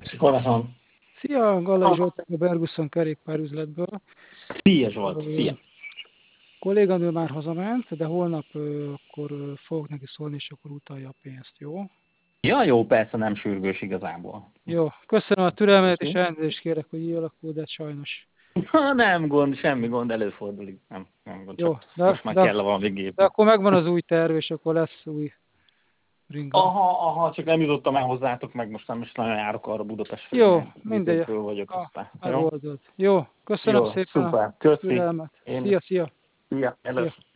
Hol van? Szia, Gallai Zsolták a Bergusson kerékpárüzletből. Szia Zsolt, szia! Kolléganő már hazament, de holnap akkor fogok neki szólni, és akkor utalja a pénzt, jó? Ja, jó, persze, nem sürgős igazából. Jó, köszönöm a türelmet, és elnézést kérek, hogy így alakul, de sajnos. Nem gond, semmi gond, előfordul. Nem gond, Jó, csak most már kell valami gép. De akkor megvan az új terv, és akkor lesz új ringa. Aha, csak nem jutottam el hozzátok, meg most nem is nagyon járok arra Budapest felé. Jó, mindegy. Vagyok aztán. Megoldod. Jó, köszönöm jó, szépen szuper, a köszi. türelmet. Szia. Szia, először.